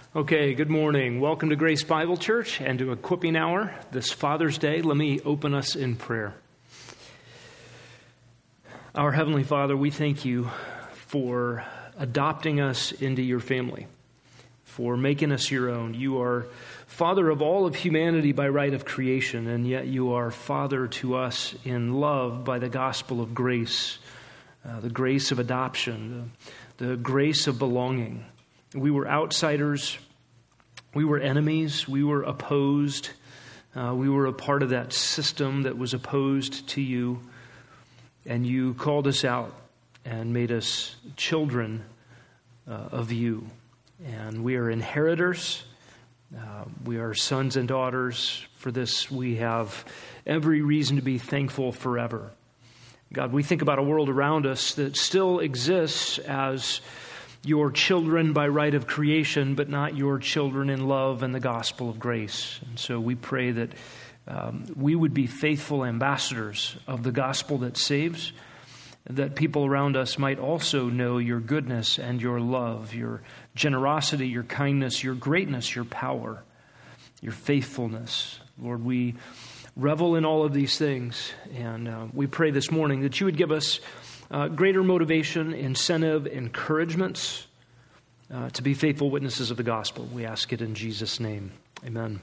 Okay, good morning. Welcome to Grace Bible Church and to Equipping Hour this Father's Day. Let me open us in prayer. Our Heavenly Father, we thank you for adopting us into your family, for making us your own. You are Father of all of humanity by right of creation, and yet you are Father to us in love by the gospel of grace, the grace of adoption, the grace of belonging. We were outsiders, we were enemies, we were opposed, we were a part of that system that was opposed to you, and you called us out and made us children of you. And we are inheritors, we are sons and daughters. For this we have every reason to be thankful forever. God, we think about a world around us that still exists as your children by right of creation, but not your children in love and the gospel of grace. And so we pray that we would be faithful ambassadors of the gospel that saves, that people around us might also know your goodness and your love, your generosity, your kindness, your greatness, your power, your faithfulness. Lord, we revel in all of these things, and we pray this morning that you would give us greater motivation, incentive, encouragements to be faithful witnesses of the gospel. We ask it in Jesus' name. Amen.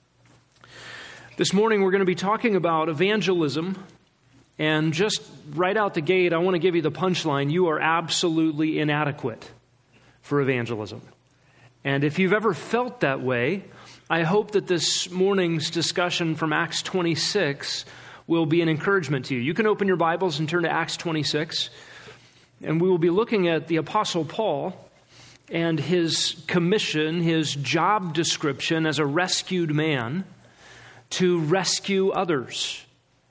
This morning we're going to be talking about evangelism, and just right out the gate, I want to give you the punchline. You are absolutely inadequate for evangelism. And if you've ever felt that way, I hope that this morning's discussion from Acts 26 will be an encouragement to you. You can open your Bibles and turn to Acts 26, and we will be looking at the Apostle Paul and his commission, his job description as a rescued man to rescue others.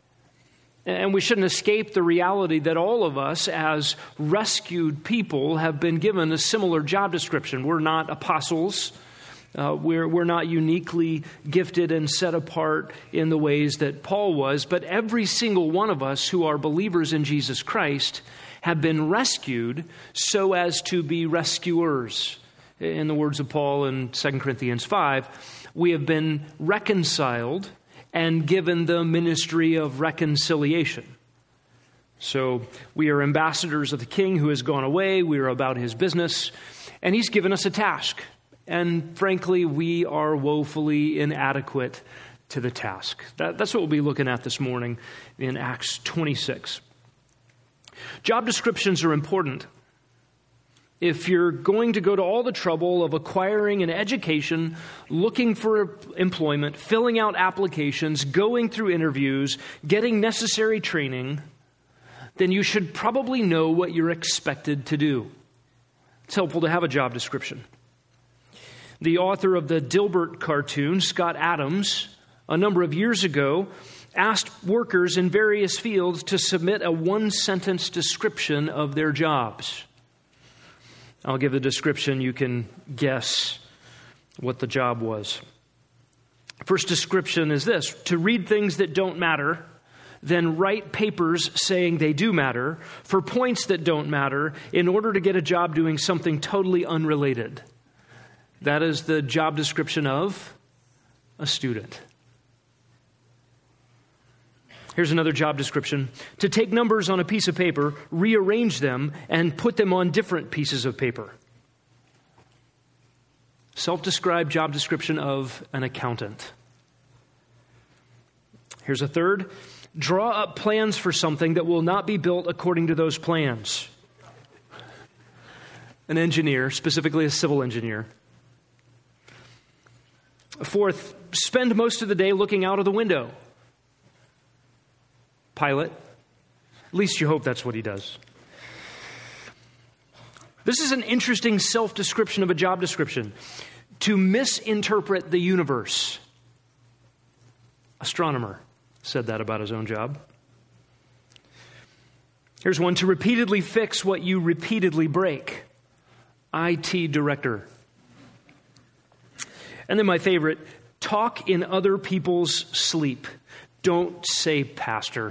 And we shouldn't escape the reality that all of us as rescued people have been given a similar job description. We're not apostles. We're not uniquely gifted and set apart in the ways that Paul was, but every single one of us who are believers in Jesus Christ have been rescued so as to be rescuers. In the words of Paul in 2 Corinthians 5, we have been reconciled and given the ministry of reconciliation. So we are ambassadors of the King who has gone away. We are about his business, and he's given us a task. And frankly, we are woefully inadequate to the task. That's what we'll be looking at this morning in Acts 26. Job descriptions are important. If you're going to go to all the trouble of acquiring an education, looking for employment, filling out applications, going through interviews, getting necessary training, then you should probably know what you're expected to do. It's helpful to have a job description. The author of the Dilbert cartoon, Scott Adams, a number of years ago, asked workers in various fields to submit a one-sentence description of their jobs. I'll give the description. You can guess what the job was. First description is this: to read things that don't matter, then write papers saying they do matter for points that don't matter in order to get a job doing something totally unrelated. That is the job description of a student. Here's another job description: to take numbers on a piece of paper, rearrange them, and put them on different pieces of paper. Self-described job description of an accountant. Here's a third: draw up plans for something that will not be built according to those plans. An engineer, specifically a civil engineer. Fourth, spend most of the day looking out of the window. Pilot. At least you hope that's what he does. This is an interesting self-description of a job description. To misinterpret the universe. Astronomer said that about his own job. Here's one: to repeatedly fix what you repeatedly break. IT director. And then my favorite: talk in other people's sleep. Don't say pastor.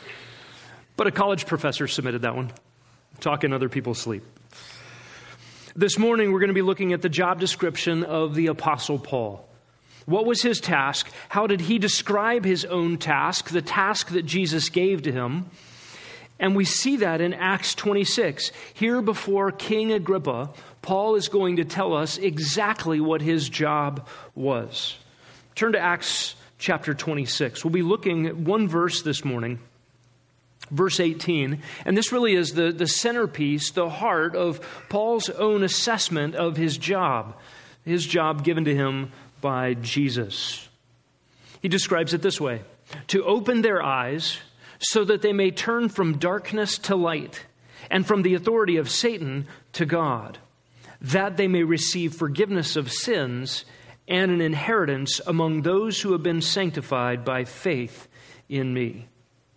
But a college professor submitted that one. Talk in other people's sleep. This morning, we're going to be looking at the job description of the Apostle Paul. What was his task? How did he describe his own task, the task that Jesus gave to him? And we see that in Acts 26. Here before King Agrippa, Paul is going to tell us exactly what his job was. Turn to Acts chapter 26. We'll be looking at one verse this morning. Verse 18, and this really is the centerpiece, the heart of Paul's own assessment of his job given to him by Jesus. He describes it this way: to open their eyes so that they may turn from darkness to light and from the authority of Satan to God, that they may receive forgiveness of sins and an inheritance among those who have been sanctified by faith in me.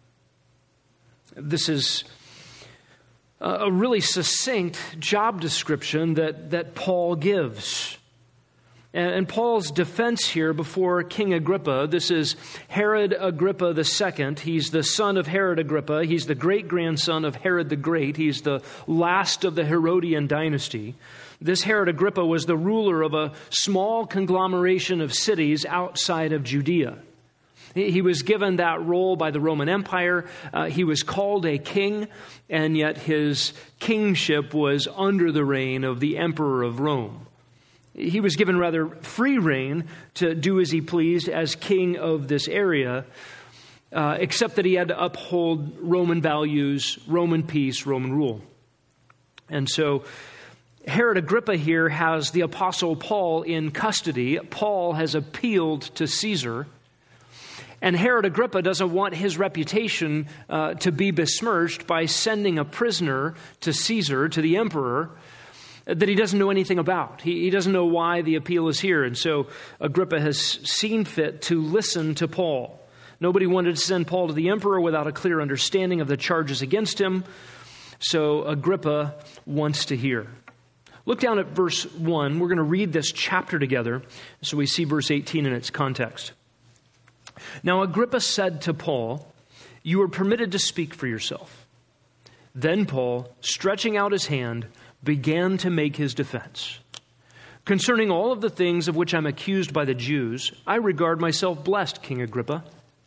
This is a really succinct job description that Paul gives. And Paul's defense here before King Agrippa, this is Herod Agrippa II. He's the son of Herod Agrippa. He's the great-grandson of Herod the Great. He's the last of the Herodian dynasty. This Herod Agrippa was the ruler of a small conglomeration of cities outside of Judea. He was given that role by the Roman Empire. He was called a king, and yet his kingship was under the reign of the emperor of Rome. He was given rather free reign to do as he pleased as king of this area, except that he had to uphold Roman values, Roman peace, Roman rule. And so Herod Agrippa here has the Apostle Paul in custody. Paul has appealed to Caesar. And Herod Agrippa doesn't want his reputation to be besmirched by sending a prisoner to Caesar, to the emperor, that he doesn't know anything about. He doesn't know why the appeal is here. And so Agrippa has seen fit to listen to Paul. Nobody wanted to send Paul to the emperor without a clear understanding of the charges against him. So Agrippa wants to hear. Look down at verse 1. We're going to read this chapter together so we see verse 18 in its context. Now Agrippa said to Paul, "You are permitted to speak for yourself." Then Paul, stretching out his hand, began to make his defense. "Concerning all of the things of which I'm accused by the Jews, I regard myself blessed, King Agrippa,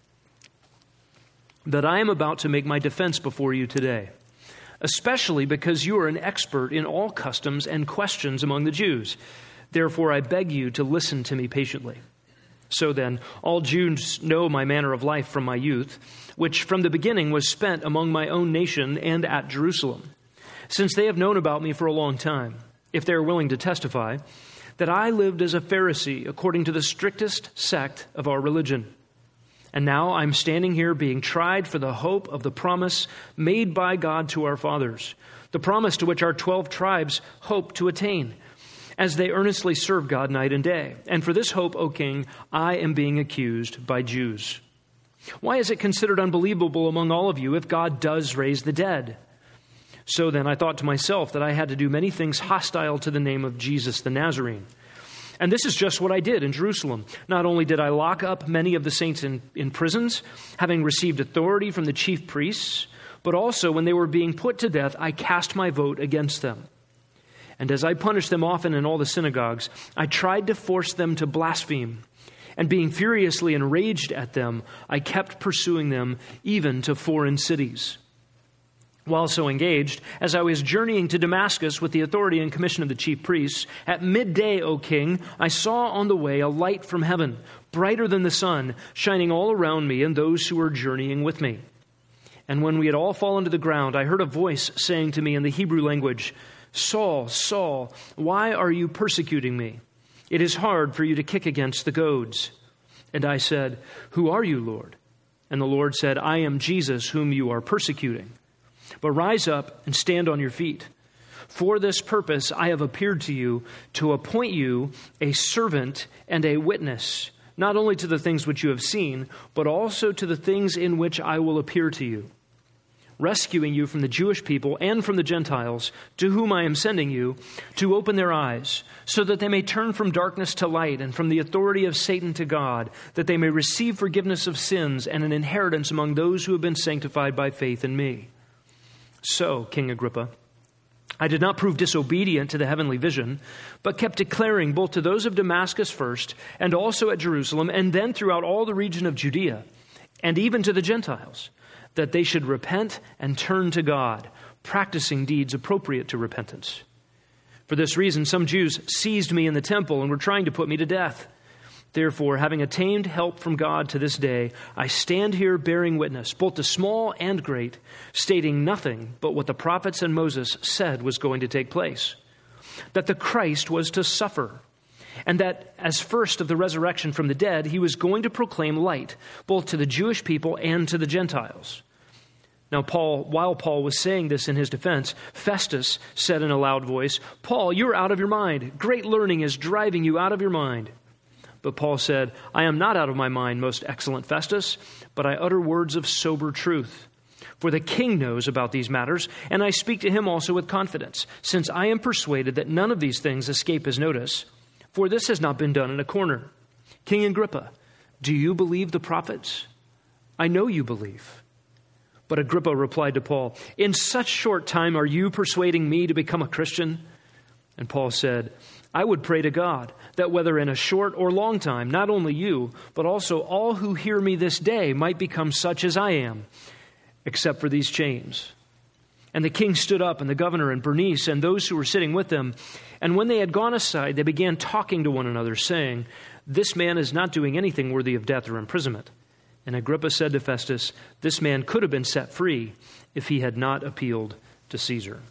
that I am about to make my defense before you today, especially because you are an expert in all customs and questions among the Jews. Therefore, I beg you to listen to me patiently. So then, all Jews know my manner of life from my youth, which from the beginning was spent among my own nation and at Jerusalem, since they have known about me for a long time, if they are willing to testify, that I lived as a Pharisee according to the strictest sect of our religion. And now I'm standing here being tried for the hope of the promise made by God to our fathers, the promise to which our 12 tribes hope to attain, as they earnestly serve God night and day. And for this hope, O king, I am being accused by Jews. Why is it considered unbelievable among all of you if God does raise the dead? So then I thought to myself that I had to do many things hostile to the name of Jesus the Nazarene. And this is just what I did in Jerusalem. Not only did I lock up many of the saints in prisons, having received authority from the chief priests, but also when they were being put to death, I cast my vote against them. And as I punished them often in all the synagogues, I tried to force them to blaspheme. And being furiously enraged at them, I kept pursuing them even to foreign cities. While so engaged, as I was journeying to Damascus with the authority and commission of the chief priests, at midday, O king, I saw on the way a light from heaven, brighter than the sun, shining all around me and those who were journeying with me. And when we had all fallen to the ground, I heard a voice saying to me in the Hebrew language, Saul, Saul, why are you persecuting me? It is hard for you to kick against the goads. And I said, Who are you, Lord? And the Lord said, I am Jesus whom you are persecuting. But rise up and stand on your feet. For this purpose I have appeared to you, to appoint you a servant and a witness, not only to the things which you have seen, but also to the things in which I will appear to you, rescuing you from the Jewish people and from the Gentiles, to whom I am sending you, to open their eyes, so that they may turn from darkness to light and from the authority of Satan to God, that they may receive forgiveness of sins and an inheritance among those who have been sanctified by faith in me. So, King Agrippa, I did not prove disobedient to the heavenly vision, but kept declaring both to those of Damascus first, and also at Jerusalem, and then throughout all the region of Judea, and even to the Gentiles, that they should repent and turn to God, practicing deeds appropriate to repentance. For this reason, some Jews seized me in the temple and were trying to put me to death. Therefore, having attained help from God to this day, I stand here bearing witness, both to small and great, stating nothing but what the prophets and Moses said was going to take place, that the Christ was to suffer, and that as first of the resurrection from the dead, he was going to proclaim light, both to the Jewish people and to the Gentiles. Now, while Paul was saying this in his defense, Festus said in a loud voice, "Paul, you're out of your mind. Great learning is driving you out of your mind." But Paul said, "I am not out of my mind, most excellent Festus, but I utter words of sober truth. For the king knows about these matters, and I speak to him also with confidence, since I am persuaded that none of these things escape his notice. For this has not been done in a corner. King Agrippa, do you believe the prophets? I know you believe." But Agrippa replied to Paul, "In such short time are you persuading me to become a Christian?" And Paul said, "I would pray to God that whether in a short or long time, not only you, but also all who hear me this day might become such as I am, except for these chains." And the king stood up, and the governor and Bernice and those who were sitting with them. And when they had gone aside, they began talking to one another, saying, "This man is not doing anything worthy of death or imprisonment." And Agrippa said to Festus, "This man could have been set free if he had not appealed to Caesar."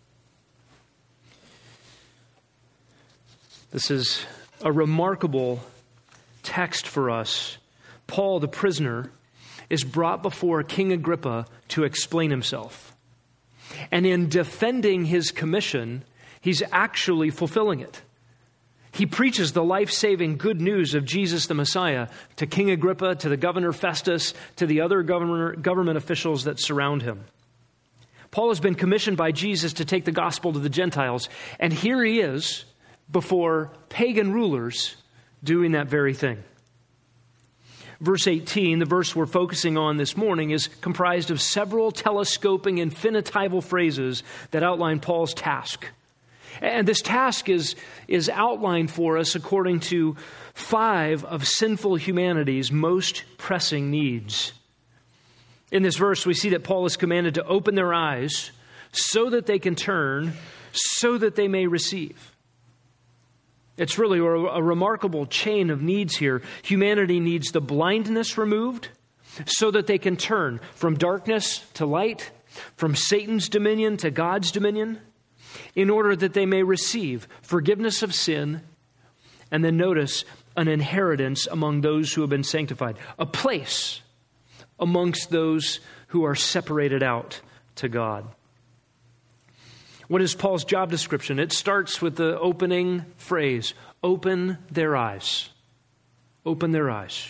This is a remarkable text for us. Paul, the prisoner, is brought before King Agrippa to explain himself. And in defending his commission, he's actually fulfilling it. He preaches the life-saving good news of Jesus the Messiah to King Agrippa, to the governor Festus, to the other government officials that surround him. Paul has been commissioned by Jesus to take the gospel to the Gentiles, and here he is before pagan rulers doing that very thing. Verse 18, the verse we're focusing on this morning, is comprised of several telescoping infinitival phrases that outline Paul's task. And this task is outlined for us according to 5 of sinful humanity's most pressing needs. In this verse, we see that Paul is commanded to open their eyes so that they can turn, so that they may receive. It's really a remarkable chain of needs here. Humanity needs the blindness removed so that they can turn from darkness to light, from Satan's dominion to God's dominion, in order that they may receive forgiveness of sin, and then notice an inheritance among those who have been sanctified, a place amongst those who are separated out to God. What is Paul's job description? It starts with the opening phrase, "Open their eyes." Open their eyes.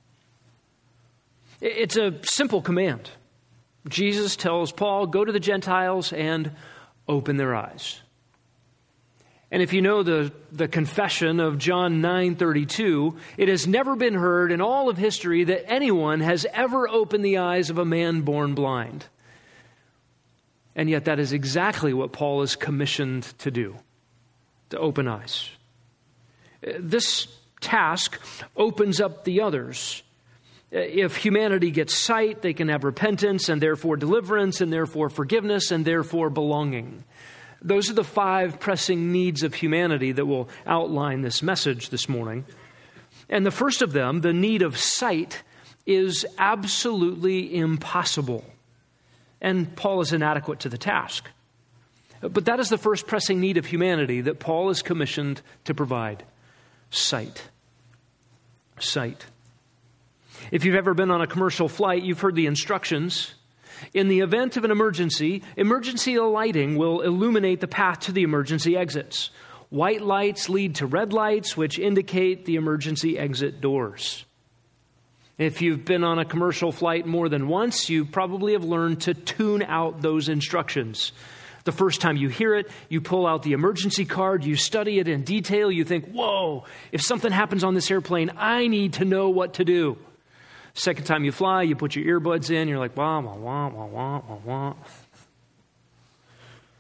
It's a simple command. Jesus tells Paul, go to the Gentiles and open their eyes. And if you know the confession of John 9:32, it has never been heard in all of history that anyone has ever opened the eyes of a man born blind. And yet that is exactly what Paul is commissioned to do, to open eyes. This task opens up the others. If humanity gets sight, they can have repentance and therefore deliverance and therefore forgiveness and therefore belonging. Those are the 5 pressing needs of humanity that will outline this message this morning. And the first of them, the need of sight, is absolutely impossible. And Paul is inadequate to the task. But that is the first pressing need of humanity that Paul is commissioned to provide. Sight. Sight. If you've ever been on a commercial flight, you've heard the instructions. In the event of an emergency lighting will illuminate the path to the emergency exits. White lights lead to red lights, which indicate the emergency exit doors. If you've been on a commercial flight more than once, you probably have learned to tune out those instructions. The first time you hear it, you pull out the emergency card, you study it in detail, you think, whoa, if something happens on this airplane, I need to know what to do. Second time you fly, you put your earbuds in, you're like, wah, wah, wah, wah, wah, wah, wah.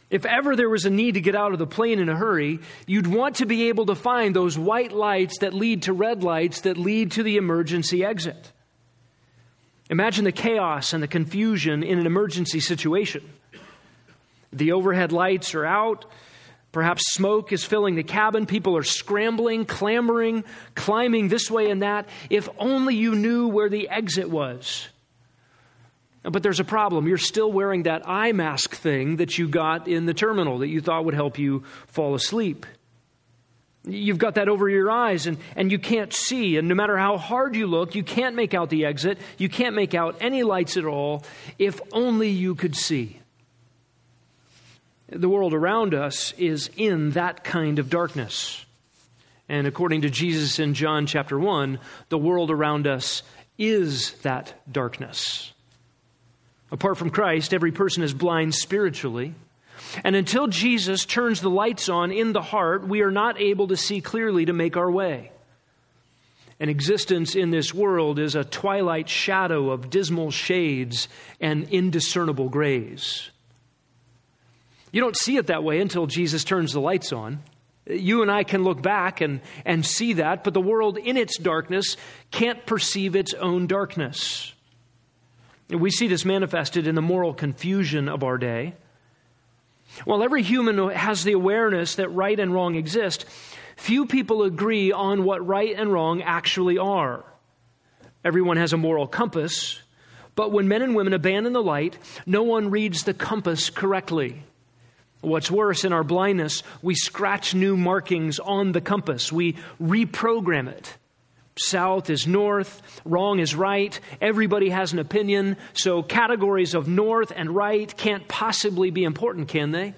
If ever there was a need to get out of the plane in a hurry, you'd want to be able to find those white lights that lead to red lights that lead to the emergency exit. Imagine the chaos and the confusion in an emergency situation. The overhead lights are out. Perhaps smoke is filling the cabin. People are scrambling, clamoring, climbing this way and that. If only you knew where the exit was. But there's a problem. You're still wearing that eye mask thing that you got in the terminal that you thought would help you fall asleep. You've got that over your eyes and you can't see. And no matter how hard you look, you can't make out the exit. You can't make out any lights at all. If only you could see. The world around us is in that kind of darkness. And according to Jesus in John chapter 1, the world around us is that darkness. Apart from Christ, every person is blind spiritually. And until Jesus turns the lights on in the heart, we are not able to see clearly to make our way. And existence in this world is a twilight shadow of dismal shades and indiscernible grays. You don't see it that way until Jesus turns the lights on. You and I can look back and see that, but the world in its darkness can't perceive its own darkness. We see this manifested in the moral confusion of our day. While every human has the awareness that right and wrong exist, few people agree on what right and wrong actually are. Everyone has a moral compass, but when men and women abandon the light, no one reads the compass correctly. What's worse, in our blindness, we scratch new markings on the compass. We reprogram it. South is north, wrong is right, everybody has an opinion, so categories of north and right can't possibly be important, can they?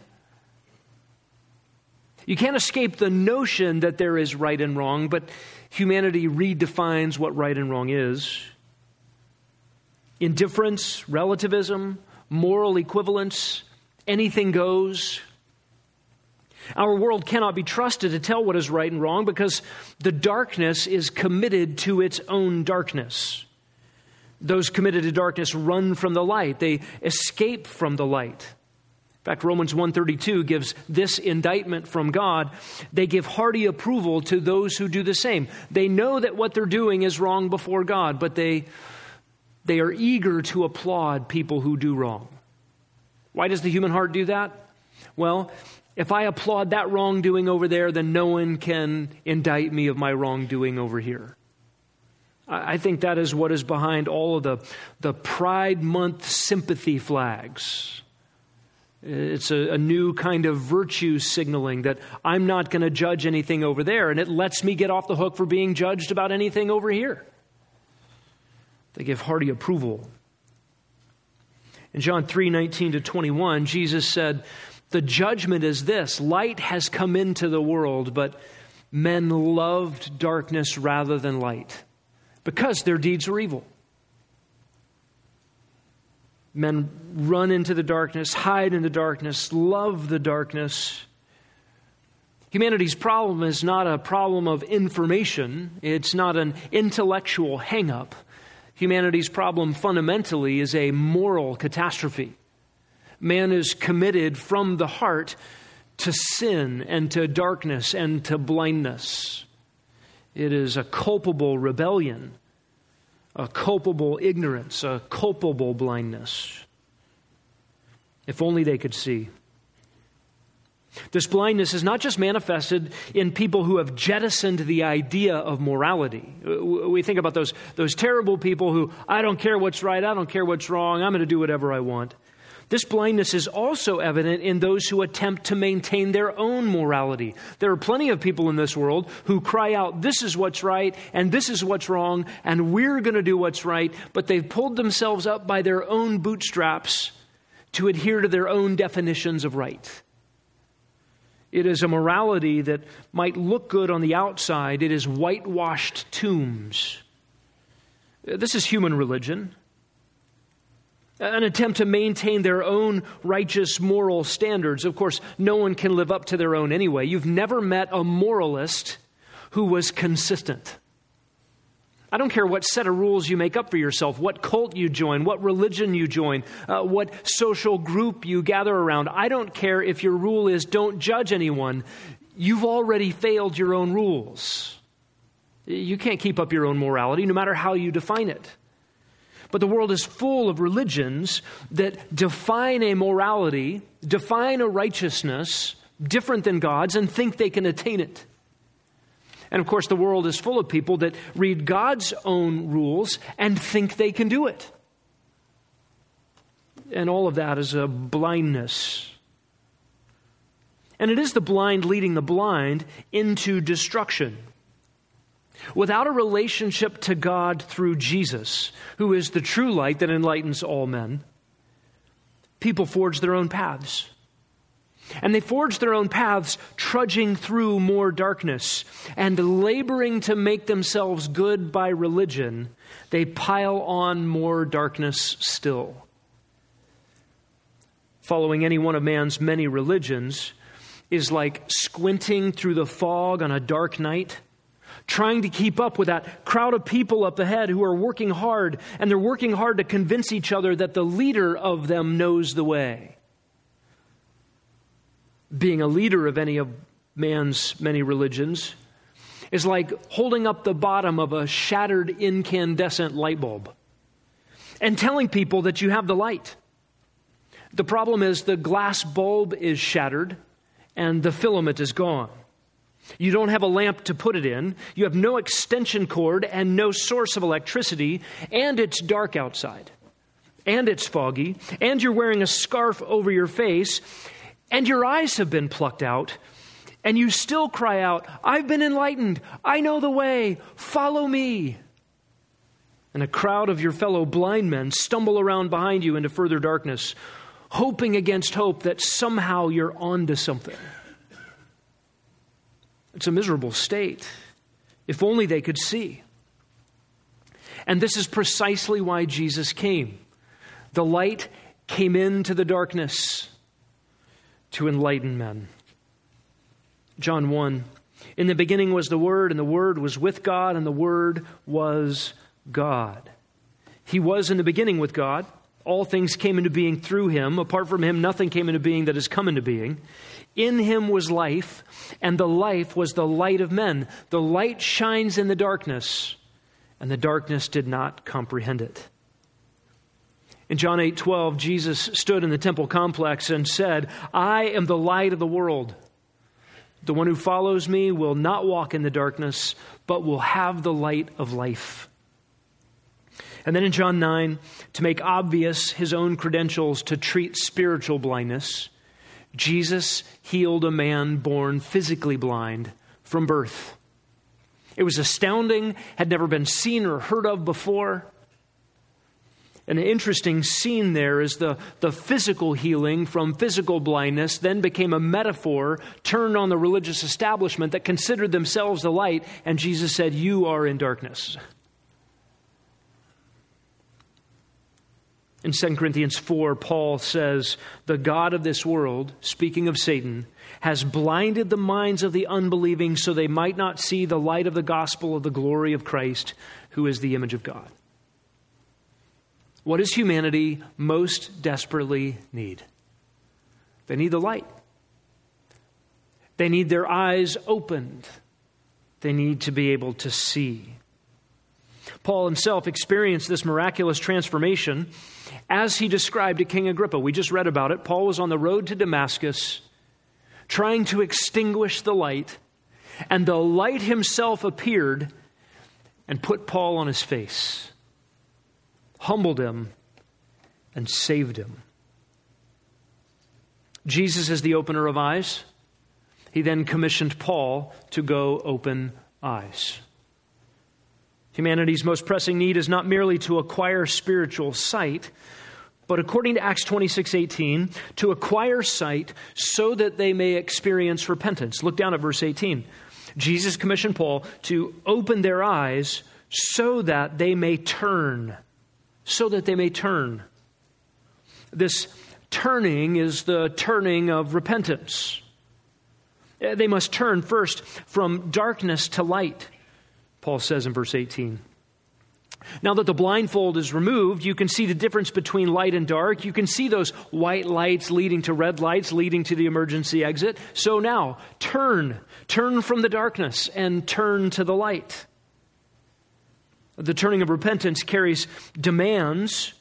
You can't escape the notion that there is right and wrong, but humanity redefines what right and wrong is. Indifference, relativism, moral equivalence, anything goes. Our world cannot be trusted to tell what is right and wrong because the darkness is committed to its own darkness. Those committed to darkness run from the light. They escape from the light. In fact, Romans 1:32 gives this indictment from God. They give hearty approval to those who do the same. They know that what they're doing is wrong before God, but they are eager to applaud people who do wrong. Why does the human heart do that? Well, if I applaud that wrongdoing over there, then no one can indict me of my wrongdoing over here. I think that is what is behind all of the Pride Month sympathy flags. It's a new kind of virtue signaling that I'm not going to judge anything over there, and it lets me get off the hook for being judged about anything over here. They give hearty approval. In John 3:19-21, Jesus said, "The judgment is this, light has come into the world, but men loved darkness rather than light, because their deeds were evil." Men run into the darkness, hide in the darkness, love the darkness. Humanity's problem is not a problem of information. It's not an intellectual hang-up. Humanity's problem fundamentally is a moral catastrophe. Man is committed from the heart to sin and to darkness and to blindness. It is a culpable rebellion, a culpable ignorance, a culpable blindness. If only they could see. This blindness is not just manifested in people who have jettisoned the idea of morality. We think about those terrible people who, I don't care what's right, I don't care what's wrong, I'm going to do whatever I want. This blindness is also evident in those who attempt to maintain their own morality. There are plenty of people in this world who cry out, this is what's right, and this is what's wrong, and we're going to do what's right, but they've pulled themselves up by their own bootstraps to adhere to their own definitions of right. It is a morality that might look good on the outside. It is whitewashed tombs. This is human religion. An attempt to maintain their own righteous moral standards. Of course, no one can live up to their own anyway. You've never met a moralist who was consistent. I don't care what set of rules you make up for yourself, what cult you join, what religion you join, what social group you gather around. I don't care if your rule is don't judge anyone. You've already failed your own rules. You can't keep up your own morality, no matter how you define it. But the world is full of religions that define a morality, define a righteousness different than God's, and think they can attain it. And of course, the world is full of people that read God's own rules and think they can do it. And all of that is a blindness. And it is the blind leading the blind into destruction. Without a relationship to God through Jesus, who is the true light that enlightens all men, people forge their own paths. And they forge their own paths, trudging through more darkness and laboring to make themselves good by religion. They pile on more darkness still. Following any one of man's many religions is like squinting through the fog on a dark night, trying to keep up with that crowd of people up ahead who are working hard, and they're working hard to convince each other that the leader of them knows the way. Being a leader of any of man's many religions is like holding up the bottom of a shattered incandescent light bulb and telling people that you have the light. The problem is the glass bulb is shattered and the filament is gone. You don't have a lamp to put it in. You have no extension cord and no source of electricity, and it's dark outside, and it's foggy, and you're wearing a scarf over your face, and your eyes have been plucked out, and you still cry out, "I've been enlightened. I know the way. Follow me." And a crowd of your fellow blind men stumble around behind you into further darkness, hoping against hope that somehow you're onto something. It's a miserable state. If only they could see. And this is precisely why Jesus came. The light came into the darkness to enlighten men. John 1, in the beginning was the Word, and the Word was with God, and the Word was God. He was in the beginning with God. All things came into being through him. Apart from him, nothing came into being that has come into being. In him was life, and the life was the light of men. The light shines in the darkness, and the darkness did not comprehend it. In John 8:12, Jesus stood in the temple complex and said, "I am the light of the world. The one who follows me will not walk in the darkness, but will have the light of life." And then in John 9, to make obvious his own credentials to treat spiritual blindness, Jesus healed a man born physically blind from birth. It was astounding, had never been seen or heard of before. An interesting scene there is the physical healing from physical blindness then became a metaphor turned on the religious establishment that considered themselves the light, and Jesus said, "You are in darkness." In 2 Corinthians 4, Paul says, "The God of this world," speaking of Satan, "has blinded the minds of the unbelieving so they might not see the light of the gospel of the glory of Christ, who is the image of God." What does humanity most desperately need? They need the light. They need their eyes opened. They need to be able to see. Paul himself experienced this miraculous transformation as he described to King Agrippa. We just read about it. Paul was on the road to Damascus trying to extinguish the light, and the light himself appeared and put Paul on his face, humbled him, and saved him. Jesus is the opener of eyes. He then commissioned Paul to go open eyes. Humanity's most pressing need is not merely to acquire spiritual sight, but according to Acts 26:18, to acquire sight so that they may experience repentance. Look down at verse 18. Jesus commissioned Paul to open their eyes so that they may turn. So that they may turn. This turning is the turning of repentance. They must turn first from darkness to light, Paul says in verse 18. Now that the blindfold is removed, you can see the difference between light and dark. You can see those white lights leading to red lights, leading to the emergency exit. So now, turn from the darkness and turn to the light. The turning of repentance carries demands,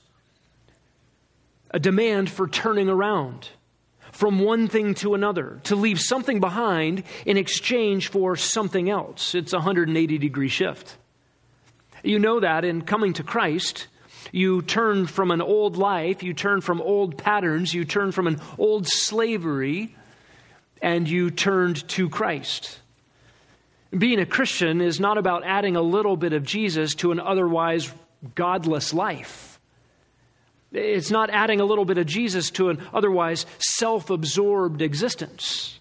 a demand for turning around from one thing to another, to leave something behind in exchange for something else. It's a 180-degree shift. You know that in coming to Christ, you turn from an old life, you turn from old patterns, you turn from an old slavery, and you turned to Christ. Being a Christian is not about adding a little bit of Jesus to an otherwise godless life. It's not adding a little bit of Jesus to an otherwise self-absorbed existence.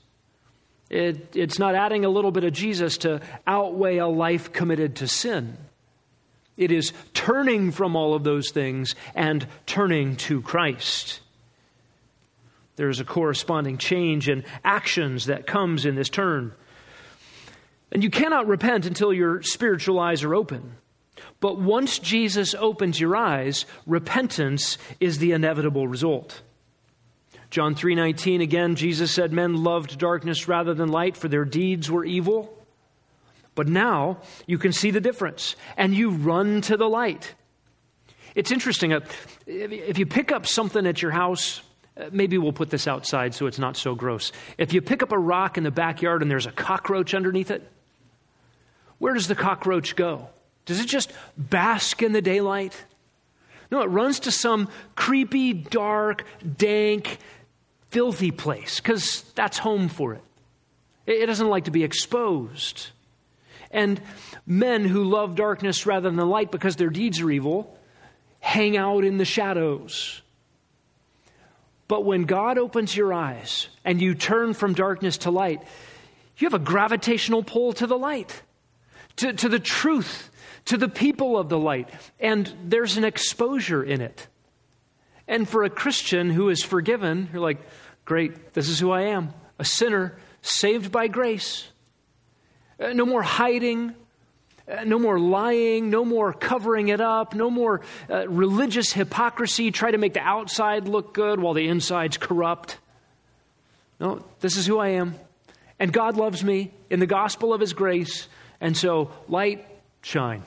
It's not adding a little bit of Jesus to outweigh a life committed to sin. It is turning from all of those things and turning to Christ. There's a corresponding change in actions that comes in this turn. And you cannot repent until your spiritual eyes are open. But once Jesus opens your eyes, repentance is the inevitable result. John 3:19, again, Jesus said, "Men loved darkness rather than light, for their deeds were evil." But now you can see the difference, and you run to the light. It's interesting. If you pick up something at your house, maybe we'll put this outside so it's not so gross. If you pick up a rock in the backyard and there's a cockroach underneath it, where does the cockroach go? Does it just bask in the daylight? No, it runs to some creepy, dark, dank, filthy place because that's home for it. It doesn't like to be exposed. And men who love darkness rather than the light because their deeds are evil hang out in the shadows. But when God opens your eyes and you turn from darkness to light, you have a gravitational pull to the light, to the truth, to the people of the light. And there's an exposure in it. And for a Christian who is forgiven, you're like, great, this is who I am, a sinner saved by grace. No more hiding, no more lying, no more covering it up, no more religious hypocrisy, try to make the outside look good while the inside's corrupt. No, this is who I am. And God loves me in the gospel of His grace. And so, light, shine.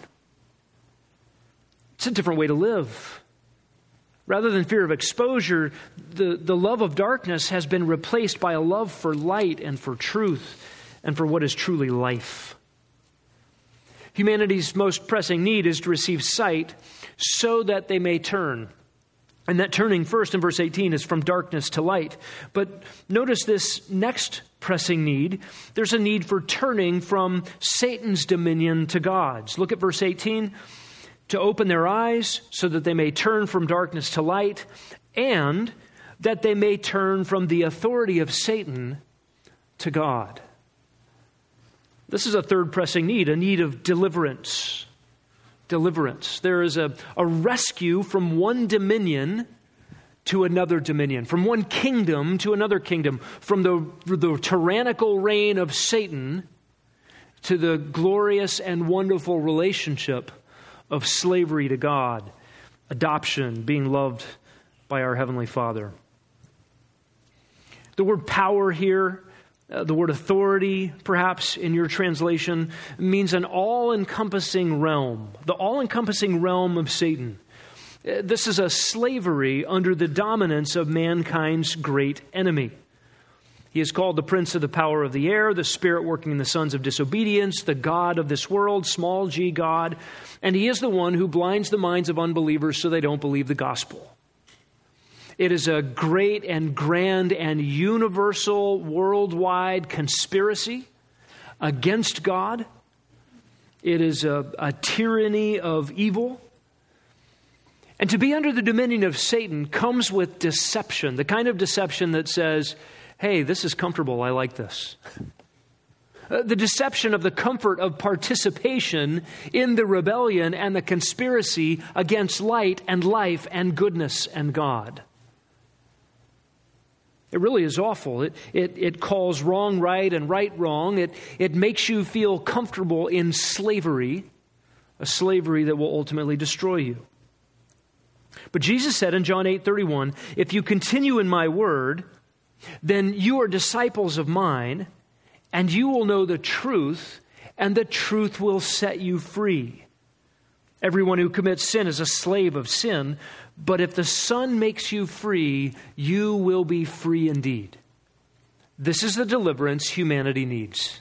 It's a different way to live. Rather than fear of exposure, the love of darkness has been replaced by a love for light and for truth and for what is truly life. Humanity's most pressing need is to receive sight so that they may turn. And that turning first in verse 18 is from darkness to light. But notice this next pressing need. There's a need for turning from Satan's dominion to God's. Look at verse 18. To open their eyes so that they may turn from darkness to light, and that they may turn from the authority of Satan to God. This is a third pressing need, a need of deliverance. Deliverance. There is a rescue from one dominion to another dominion, from one kingdom to another kingdom, from the tyrannical reign of Satan to the glorious and wonderful relationship of slavery to God, adoption, being loved by our Heavenly Father. The word power here, the word authority, perhaps in your translation, means an all-encompassing realm, the all-encompassing realm of Satan. This is a slavery under the dominance of mankind's great enemy. He is called the prince of the power of the air, the spirit working in the sons of disobedience, the God of this world, small g God, and he is the one who blinds the minds of unbelievers so they don't believe the gospel. It is a great and grand and universal worldwide conspiracy against God. It is a tyranny of evil. And to be under the dominion of Satan comes with deception, the kind of deception that says, hey, this is comfortable, I like this. The deception of the comfort of participation in the rebellion and the conspiracy against light and life and goodness and God. It really is awful. It calls wrong right and right wrong. It makes you feel comfortable in slavery, a slavery that will ultimately destroy you. But Jesus said in John 8:31, if you continue in my word, then you are disciples of mine, and you will know the truth, and the truth will set you free. Everyone who commits sin is a slave of sin, but if the Son makes you free, you will be free indeed. This is the deliverance humanity needs.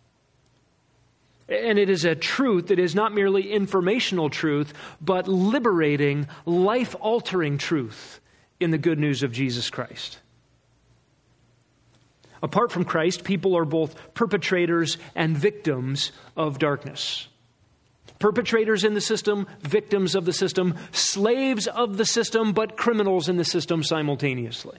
And it is a truth that is not merely informational truth, but liberating, life-altering truth in the good news of Jesus Christ. Apart from Christ, people are both perpetrators and victims of darkness. Perpetrators in the system, victims of the system, slaves of the system, but criminals in the system simultaneously.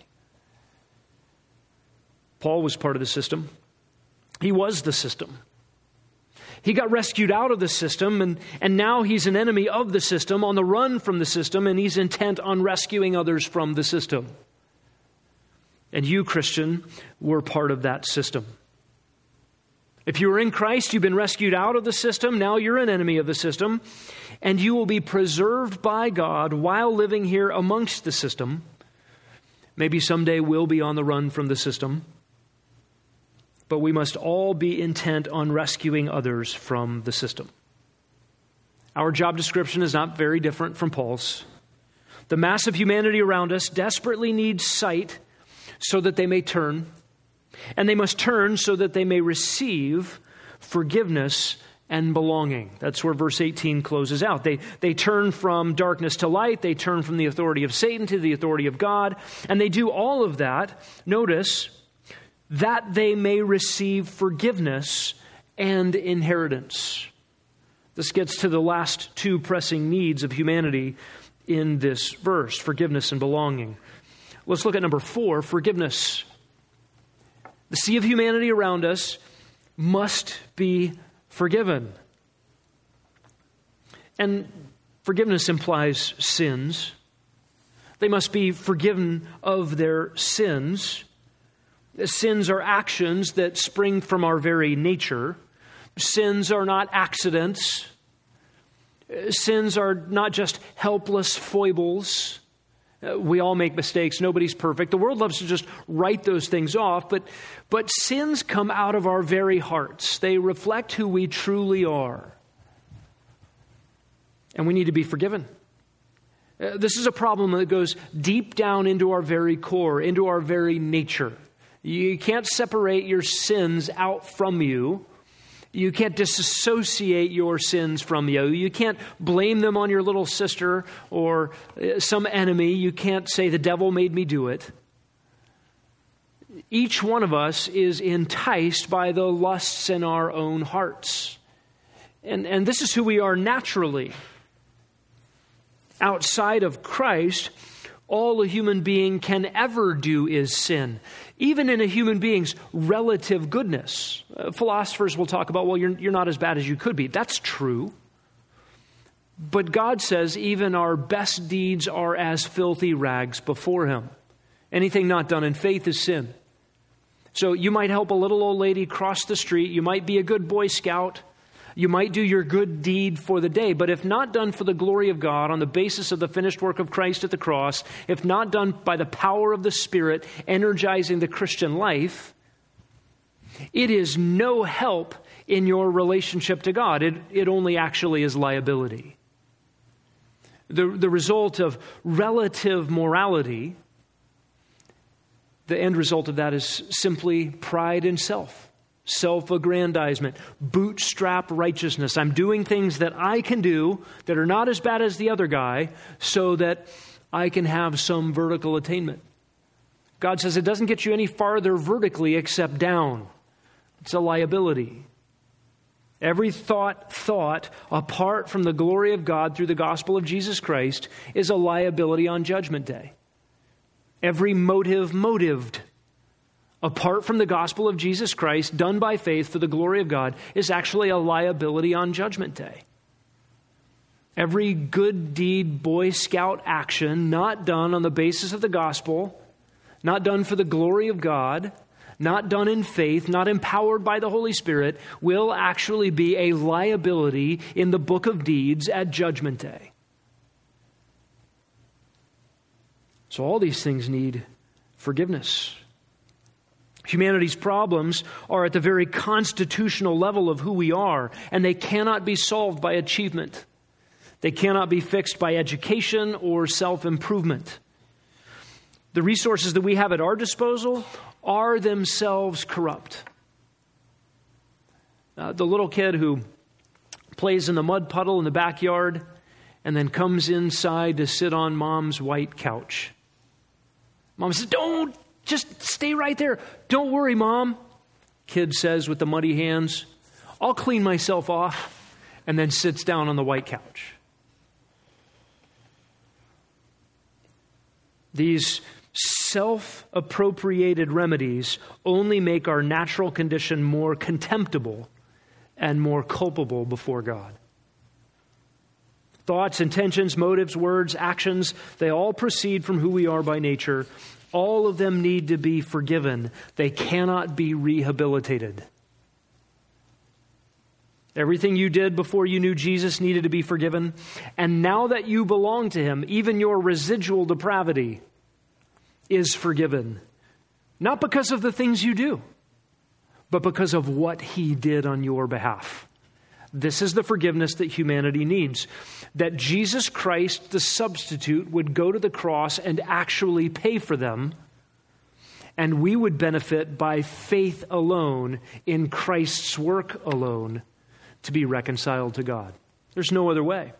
Paul was part of the system. He was the system. He got rescued out of the system, and now he's an enemy of the system, on the run from the system, and he's intent on rescuing others from the system. And you, Christian, were part of that system. If you are in Christ, you've been rescued out of the system. Now you're an enemy of the system, and you will be preserved by God while living here amongst the system. Maybe someday we'll be on the run from the system. But we must all be intent on rescuing others from the system. Our job description is not very different from Paul's. The mass of humanity around us desperately needs sight so that they may turn, and they must turn so that they may receive forgiveness and belonging. That's where verse 18 closes out. They turn from darkness to light. They turn from the authority of Satan to the authority of God. And they do all of that, notice, that they may receive forgiveness and inheritance. This gets to the last two pressing needs of humanity in this verse, forgiveness and belonging. Let's look at number 4, forgiveness. The sea of humanity around us must be forgiven. And forgiveness implies sins. They must be forgiven of their sins. Sins are actions that spring from our very nature. Sins are not accidents. Sins are not just helpless foibles. We all make mistakes. Nobody's perfect. The world loves to just write those things off, but sins come out of our very hearts. They reflect who we truly are. And we need to be forgiven. This is a problem that goes deep down into our very core, into our very nature. You can't separate your sins out from you. You can't disassociate your sins from you. You can't blame them on your little sister or some enemy. You can't say the devil made me do it. Each one of us is enticed by the lusts in our own hearts. And this is who we are naturally. Outside of Christ, all a human being can ever do is sin, even in a human being's relative goodness. Philosophers will talk about, well, you're not as bad as you could be. That's true. But God says even our best deeds are as filthy rags before Him. Anything not done in faith is sin. So you might help a little old lady cross the street. You might be a good Boy Scout. You might do your good deed for the day, but if not done for the glory of God on the basis of the finished work of Christ at the cross, if not done by the power of the Spirit energizing the Christian life, it is no help in your relationship to God. It only actually is liability. The result of relative morality, the end result of that is simply pride in self. Self-aggrandizement, bootstrap righteousness. I'm doing things that I can do that are not as bad as the other guy so that I can have some vertical attainment. God says it doesn't get you any farther vertically except down. It's a liability. Every thought apart from the glory of God through the gospel of Jesus Christ is a liability on Judgment Day. Every motived apart from the gospel of Jesus Christ, done by faith for the glory of God, is actually a liability on Judgment Day. Every good deed, Boy Scout action, not done on the basis of the gospel, not done for the glory of God, not done in faith, not empowered by the Holy Spirit, will actually be a liability in the book of deeds at Judgment Day. So all these things need forgiveness. Humanity's problems are at the very constitutional level of who we are, and they cannot be solved by achievement. They cannot be fixed by education or self-improvement. The resources that we have at our disposal are themselves corrupt. The little kid who plays in the mud puddle in the backyard and then comes inside to sit on mom's white couch. Mom says, "Don't, just stay right there. Don't worry, Mom," kid says with the muddy hands. "I'll clean myself off," and then sits down on the white couch. These self-appropriated remedies only make our natural condition more contemptible and more culpable before God. Thoughts, intentions, motives, words, actions, they all proceed from who we are by nature. All of them need to be forgiven. They cannot be rehabilitated. Everything you did before you knew Jesus needed to be forgiven. And now that you belong to Him, even your residual depravity is forgiven. Not because of the things you do, but because of what He did on your behalf. This is the forgiveness that humanity needs. That Jesus Christ, the substitute, would go to the cross and actually pay for them, and we would benefit by faith alone in Christ's work alone to be reconciled to God. There's no other way.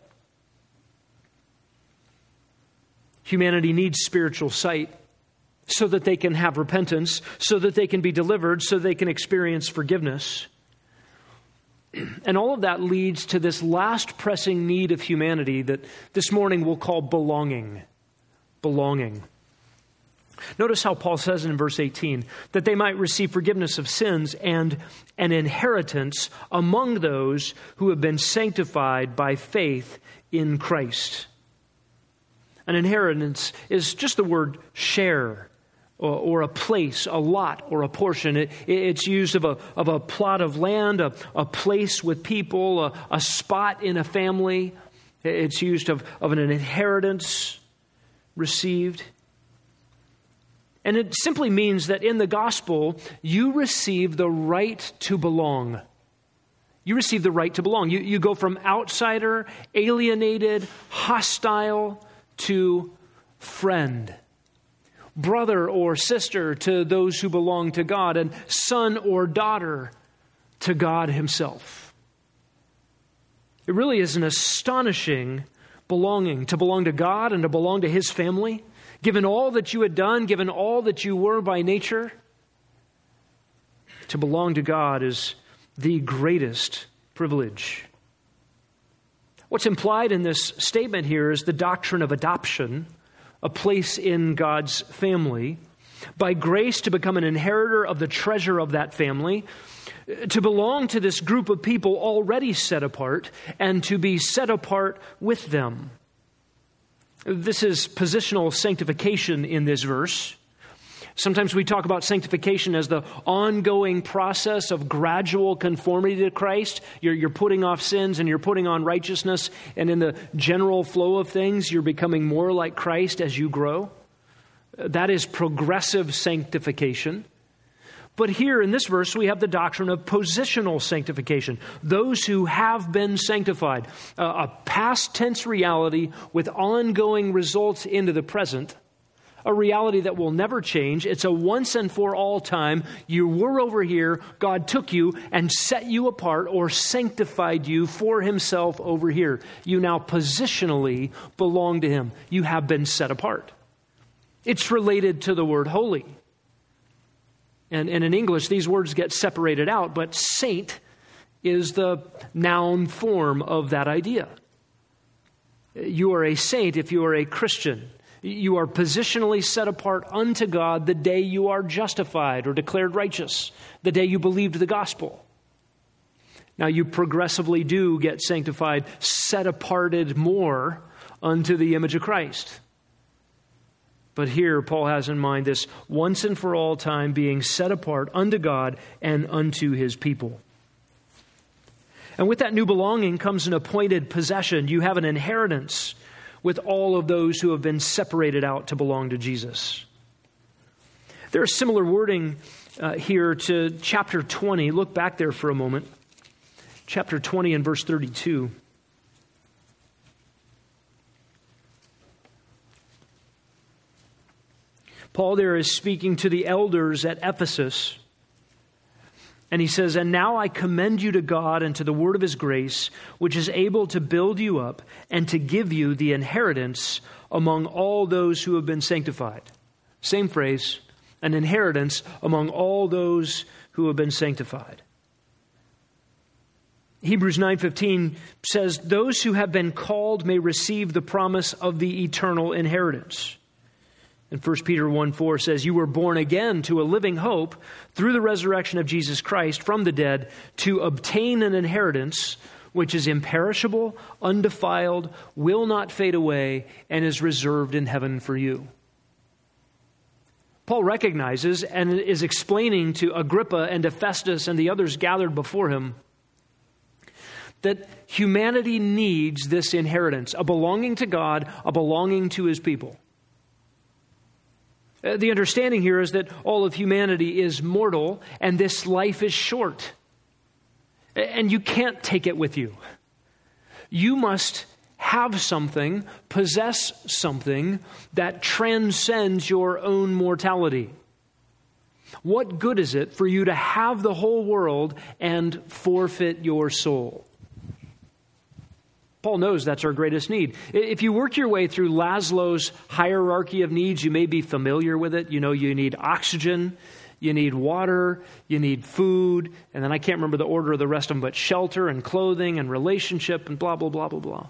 Humanity needs spiritual sight so that they can have repentance, so that they can be delivered, so they can experience forgiveness. And all of that leads to this last pressing need of humanity that this morning we'll call belonging. Belonging. Notice how Paul says in verse 18, that they might receive forgiveness of sins and an inheritance among those who have been sanctified by faith in Christ. An inheritance is just the word share, or a place, a lot, or a portion. It's used of a plot of land, a place with people, a spot in a family. It's used of an inheritance received. And it simply means that in the gospel, you receive the right to belong. You receive the right to belong. You go from outsider, alienated, hostile, to friend. Brother or sister to those who belong to God, and son or daughter to God Himself. It really is an astonishing belonging, to belong to God and to belong to His family. Given all that you had done, given all that you were by nature, to belong to God is the greatest privilege. What's implied in this statement here is the doctrine of adoption, a place in God's family, by grace to become an inheritor of the treasure of that family, to belong to this group of people already set apart, and to be set apart with them. This is positional sanctification in this verse. Sometimes we talk about sanctification as the ongoing process of gradual conformity to Christ. You're putting off sins and you're putting on righteousness, and in the general flow of things, you're becoming more like Christ as you grow. That is progressive sanctification. But here in this verse, we have the doctrine of positional sanctification. Those who have been sanctified, a past tense reality with ongoing results into the present, a reality that will never change. It's a once and for all time. You were over here, God took you and set you apart or sanctified you for Himself over here. You now positionally belong to Him. You have been set apart. It's related to the word holy. And in English, these words get separated out, but saint is the noun form of that idea. You are a saint if you are a Christian. You are positionally set apart unto God the day you are justified or declared righteous, the day you believed the gospel. Now, you progressively do get sanctified, set aparted more unto the image of Christ. But here, Paul has in mind this once and for all time being set apart unto God and unto his people. And with that new belonging comes an appointed possession. You have an inheritance with all of those who have been separated out to belong to Jesus. There is similar wording here to chapter 20. Look back there for a moment. Chapter 20 and verse 32. Paul there is speaking to the elders at Ephesus. And he says, "And now I commend you to God and to the word of his grace, which is able to build you up and to give you the inheritance among all those who have been sanctified." Same phrase, an inheritance among all those who have been sanctified. Hebrews 9:15 says, "Those who have been called may receive the promise of the eternal inheritance." And 1 Peter 1:4 says, "You were born again to a living hope through the resurrection of Jesus Christ from the dead to obtain an inheritance which is imperishable, undefiled, will not fade away, and is reserved in heaven for you." Paul recognizes and is explaining to Agrippa and to Festus and the others gathered before him that humanity needs this inheritance, a belonging to God, a belonging to his people. The understanding here is that all of humanity is mortal and this life is short. And you can't take it with you. You must have something, possess something that transcends your own mortality. What good is it for you to have the whole world and forfeit your soul? Paul knows that's our greatest need. If you work your way through Maslow's hierarchy of needs, you may be familiar with it. You know, you need oxygen, you need water, you need food, and then I can't remember the order of the rest of them, but shelter and clothing and relationship and blah, blah, blah, blah, blah.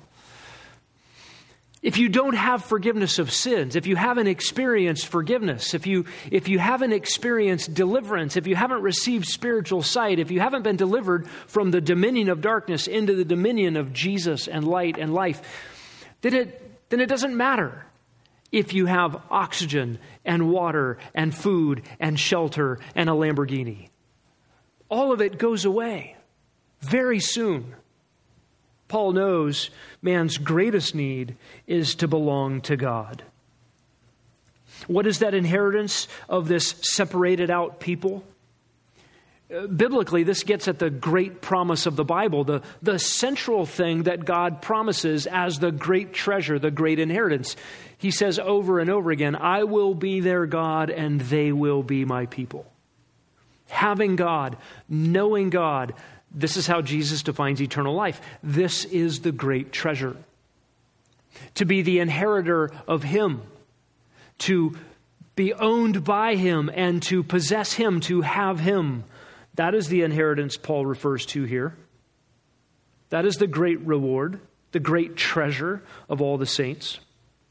If you don't have forgiveness of sins, if you haven't experienced forgiveness, if you haven't experienced deliverance, if you haven't received spiritual sight, if you haven't been delivered from the dominion of darkness into the dominion of Jesus and light and life, then it doesn't matter if you have oxygen and water and food and shelter and a Lamborghini. All of it goes away very soon. Paul knows man's greatest need is to belong to God. What is that inheritance of this separated out people? Biblically, this gets at the great promise of the Bible, the central thing that God promises as the great treasure, the great inheritance. He says over and over again, "I will be their God and they will be my people." Having God, knowing God, this is how Jesus defines eternal life. This is the great treasure. To be the inheritor of him, to be owned by him and to possess him, to have him. That is the inheritance Paul refers to here. That is the great reward, the great treasure of all the saints.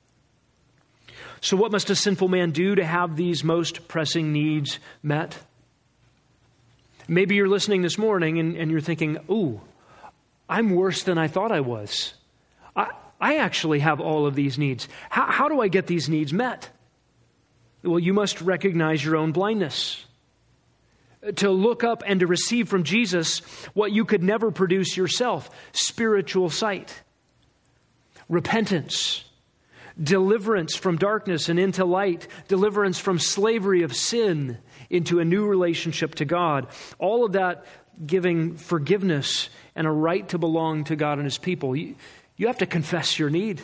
So what must a sinful man do to have these most pressing needs met? Maybe you're listening this morning and you're thinking, "Ooh, I'm worse than I thought I was. I actually have all of these needs. How do I get these needs met?" Well, you must recognize your own blindness. To look up and to receive from Jesus what you could never produce yourself: spiritual sight, repentance, deliverance from darkness and into light, deliverance from slavery of sin into a new relationship to God. All of that giving forgiveness and a right to belong to God and his people. You have to confess your need.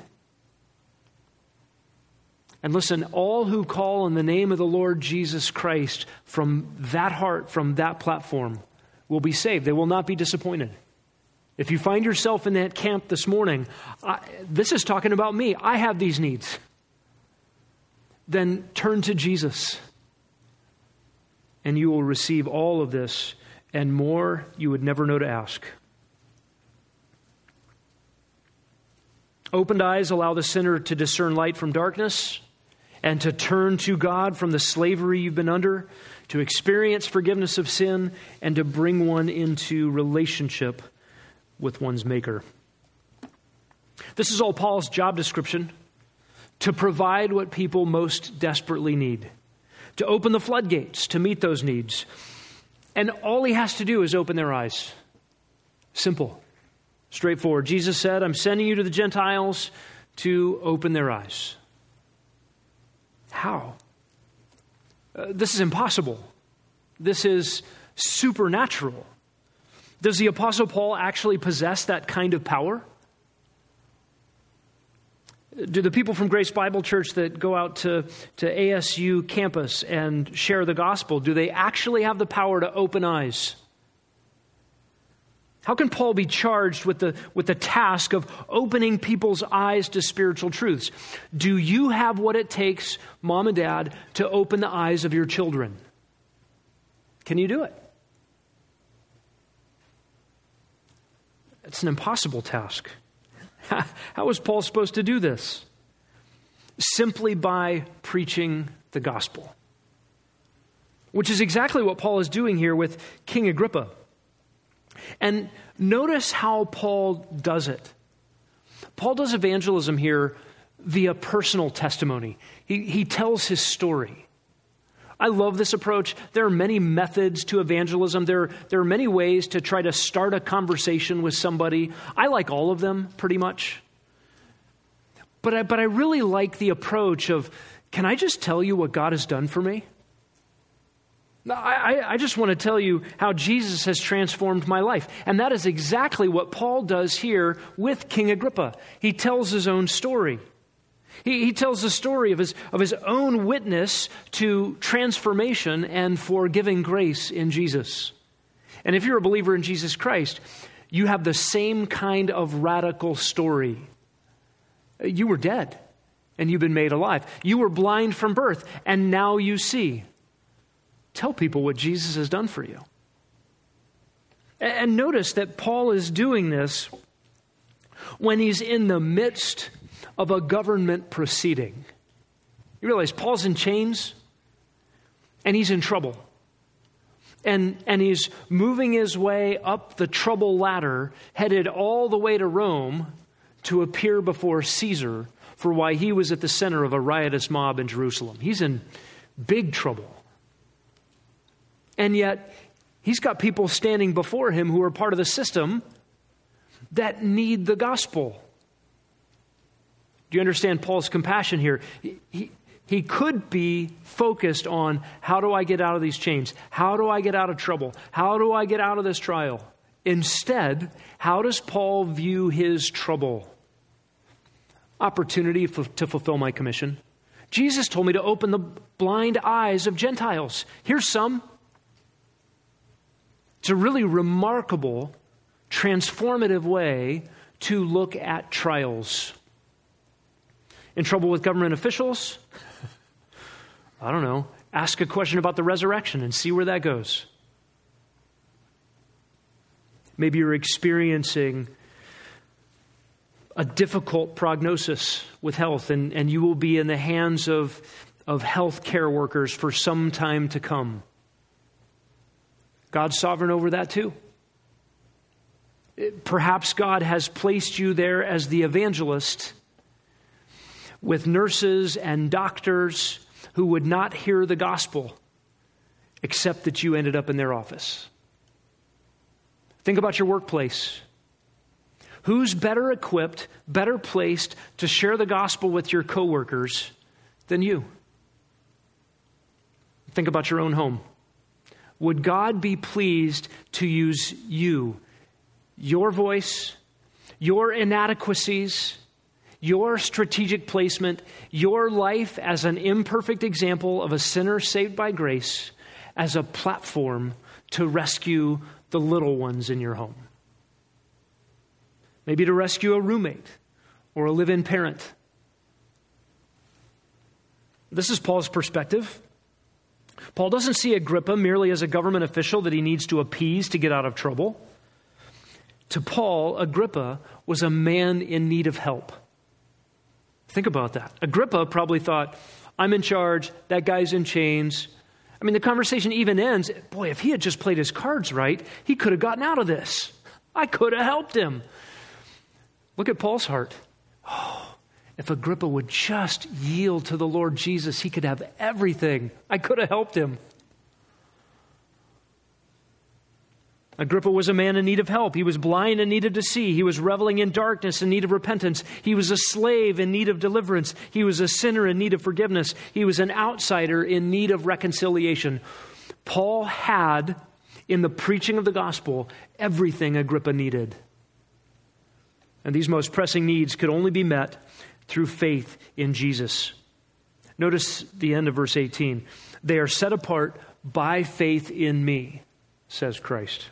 And listen, all who call on the name of the Lord Jesus Christ from that heart, from that platform, will be saved. They will not be disappointed. If you find yourself in that camp this morning, this is talking about me. I have these needs. Then turn to Jesus, and you will receive all of this and more you would never know to ask. Opened eyes allow the sinner to discern light from darkness and to turn to God from the slavery you've been under, to experience forgiveness of sin, and to bring one into relationship with one's Maker. This is all Paul's job description to provide what people most desperately need, to open the floodgates to meet those needs. And all he has to do is open their eyes. Simple, straightforward. Jesus said, I'm sending you to the Gentiles to open their eyes. How? This is impossible. This is supernatural. Does the Apostle Paul actually possess that kind of power? Do the people from Grace Bible Church that go out to ASU campus and share the gospel, do they actually have the power to open eyes? How can Paul be charged with the task of opening people's eyes to spiritual truths? Do you have what it takes, mom and dad, to open the eyes of your children? Can you do it? It's an impossible task. How is Paul supposed to do this? Simply by preaching the gospel, which is exactly what Paul is doing here with King Agrippa. And notice how Paul does it. Paul does evangelism here via personal testimony. He tells his story. I love this approach. There are many methods to evangelism. There are many ways to try to start a conversation with somebody. I like all of them pretty much. But I really like the approach of, can I just tell you what God has done for me? I just want to tell you how Jesus has transformed my life. And that is exactly what Paul does here with King Agrippa. He tells his own story. He tells the story of his own witness to transformation and forgiving grace in Jesus. And if you're a believer in Jesus Christ, you have the same kind of radical story. You were dead, and you've been made alive. You were blind from birth, and now you see. Tell people what Jesus has done for you. And notice that Paul is doing this when he's in the midst of a government proceeding. You realize Paul's in chains and he's in trouble. And he's moving his way up the trouble ladder, headed all the way to Rome to appear before Caesar for why he was at the center of a riotous mob in Jerusalem. He's in big trouble. And yet, he's got people standing before him who are part of the system that need the gospel. Do you understand Paul's compassion here? He could be focused on, how do I get out of these chains? How do I get out of trouble? How do I get out of this trial? Instead, how does Paul view his trouble? Opportunity to fulfill my commission. Jesus told me to open the blind eyes of Gentiles. Here's some. It's a really remarkable, transformative way to look at trials. In trouble with government officials? I don't know. Ask a question about the resurrection and see where that goes. Maybe you're experiencing a difficult prognosis with health, and you will be in the hands of health care workers for some time to come. God's sovereign over that too. Perhaps God has placed you there as the evangelist with nurses and doctors who would not hear the gospel except that you ended up in their office. Think about your workplace. Who's better equipped, better placed to share the gospel with your coworkers than you? Think about your own home. Would God be pleased to use you, your voice, your inadequacies, your strategic placement, your life as an imperfect example of a sinner saved by grace, as a platform to rescue the little ones in your home? Maybe to rescue a roommate or a live-in parent. This is Paul's perspective. Paul doesn't see Agrippa merely as a government official that he needs to appease to get out of trouble. To Paul, Agrippa was a man in need of help. Think about that. Agrippa probably thought, I'm in charge, that guy's in chains. I mean, the conversation even ends, boy, if he had just played his cards right, he could have gotten out of this. I could have helped him. Look at Paul's heart. Oh, If Agrippa would just yield to the Lord Jesus, he could have everything. I could have helped him. Agrippa was a man in need of help. He was blind and needed to see. He was reveling in darkness in need of repentance. He was a slave in need of deliverance. He was a sinner in need of forgiveness. He was an outsider in need of reconciliation. Paul had, in the preaching of the gospel, everything Agrippa needed. And these most pressing needs could only be met through faith in Jesus. Notice the end of verse 18. They are set apart by faith in me, says Christ.